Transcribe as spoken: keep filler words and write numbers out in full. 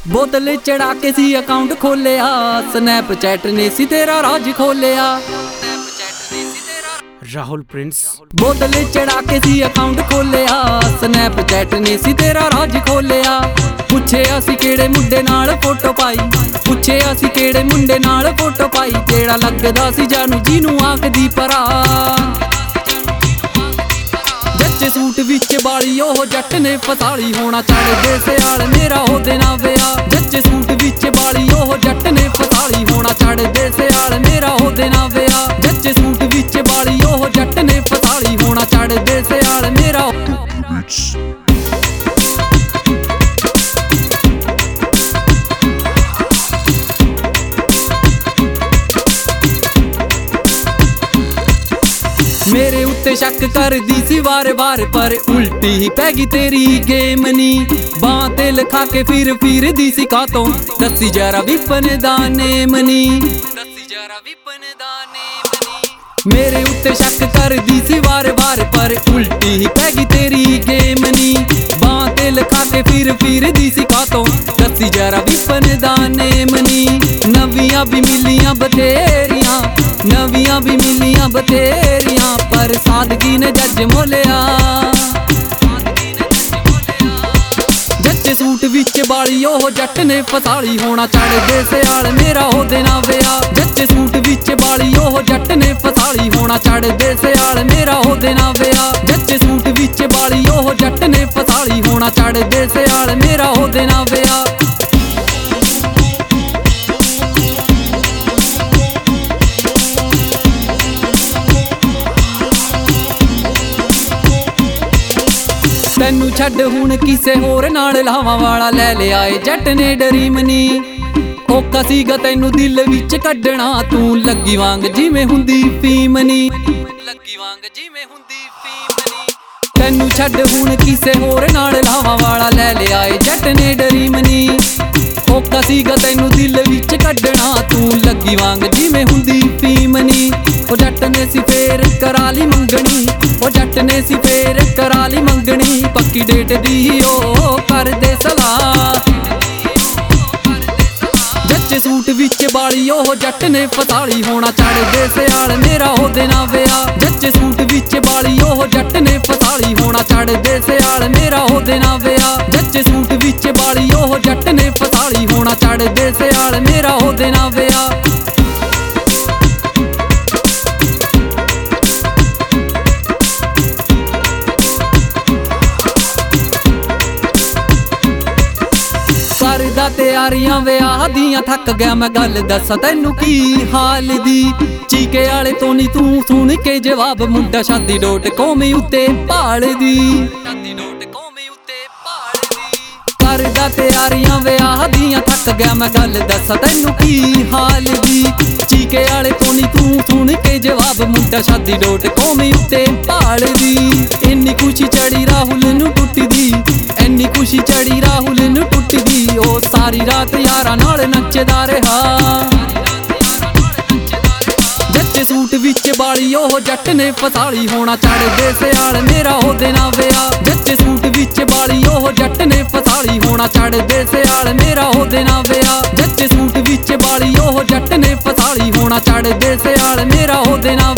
बोतल चढ़ा के सी अकाउंट खोलिया, स्नैपचैट ने सी तेरा राज खोलिया। राहुल प्रिंस। बोतल चढ़ा के सी अकाउंट खोलिया, स्नैपचैट ने सी तेरा राज खोलिया। पुछे असी केड़े मुंडे नाल फोटो पाई, पुछे असी केड़े मुंडे नाल फोटो पाई, जेड़ा लगदा सी जानू जीनू आखदी परा। जच्चे सूट विच बाली ओह जट ने फसाली, होना चढ़दे सियाल मेरा ओहदे नाल विआह। जच्चे सूट विच बाली ओह जट ने फसाली, होना चढ़दे सियाल मेरा ओहदे नाल विआह। जच्चे सूट विच बाली ओह जट ने फसाली, होना चढ़दे सियाल मेरा। मेरे उत्ते शक कर दी सी वार वार, पर उल्टी ही पैगी तेरी गेम नी। बां ते लिखा के फिर फिर दी सी कातों, दसी जरा विपन दा नेम नी, दसी जरा विपन दा नेम नी। मेरे उत्ते शक कर दी सी वार वार, पर उल्टी ही पैगी तेरी गेम नी। बां ते लिखा के फिर फिर दी सी कातों, दसी जरा विपन दा नेम नी। नवियां भी मिलियां बथेरियां, नवियां भी मिलियां बथेरियां, पर सादगी ने जज मोलिया। जच्चे सूट विच बाली ओह जट ने फसाली, होना चढ़दे सियाल मेरा ओहदे नाल विआह। जच्चे सूट विच बाली ओह जट ने फसाली, होना चढ़दे सियाल मेरा ओहदे नाल विआह। जच्चे सूट विच बाली ओह जट ने फसाली, होना चढ़दे सियाल मेरा ओहदे नाल विआह। तैनू छड्ड हुण किसे होर नाल लावां वाला, लै लिया ए जट ने डरीम नी। औखा सीगा तैनू दिल विच कड्डना, तू लगी वांग जिवें हुंदी फीम नी, लगी वांग जिवें हुंदी फीम नी। तैनू छड्ड हुण किसे होर नाल लावां वाला, लै लिया ए जट ने डरीम नी। औखा सीगा तैनू दिल विच कड्डना, तू लगी वांग जिवें हुंदी फीम नी। ओ जट ने सी फेर करा ली मंगनी, ओ जट ने सी फेर करा ली मंगनी, पक्की डेट दी ओ कर दे सलाह। जच्चे सूट विच बाली ओह जट ने फसाली, होना चढ़दे सियाल मेरा ओहदे नाल विआह। जच्चे सूट विच बाली ओह जट ने फसाली, होना चढ़दे सियाल मेरा ओहदे नाल विआह। जच्चे सूट विच बाली ओह जट ने फसाली, होना चढ़दे सियाल मेरा ओहदे नाल विआह। करदा तैयारियां विआह दियां थक गया मैं, गल दस्सां तैनू की हाल दी। चीके आले तो नी तू सुन के जवाब, मुंडा शादी डॉट कॉम उत्ते भाल दी। करदा तैयारियां विआह दियां थक गया मैं, गल दस्सां तैनू की हाल दी। चीके आले तो नी तू सुन के जवाब, मुंडा शादी डॉट कॉम उत्ते भाल दी। इन्नी खुशी चढ़ी राहुल नू टुटदी, इन्नी खुशी चढ़ी राहुल नू टुटदी, ओ सारी रात यारां नाल नचदा रहा। जच्चे सूट विच बाली ओह जट ने फसाली, होना चढ़दे सियाल मेरा ओहदे नाल विआह। जच्चे सूट विच बाली ओह जट ने फसाली, होना चढ़दे सियाल मेरा ओहदे नाल विआह। जच्चे सूट विच बाली ओह जट ने फसाली, होना चढ़दे सियाल मेरा ओहदे नाल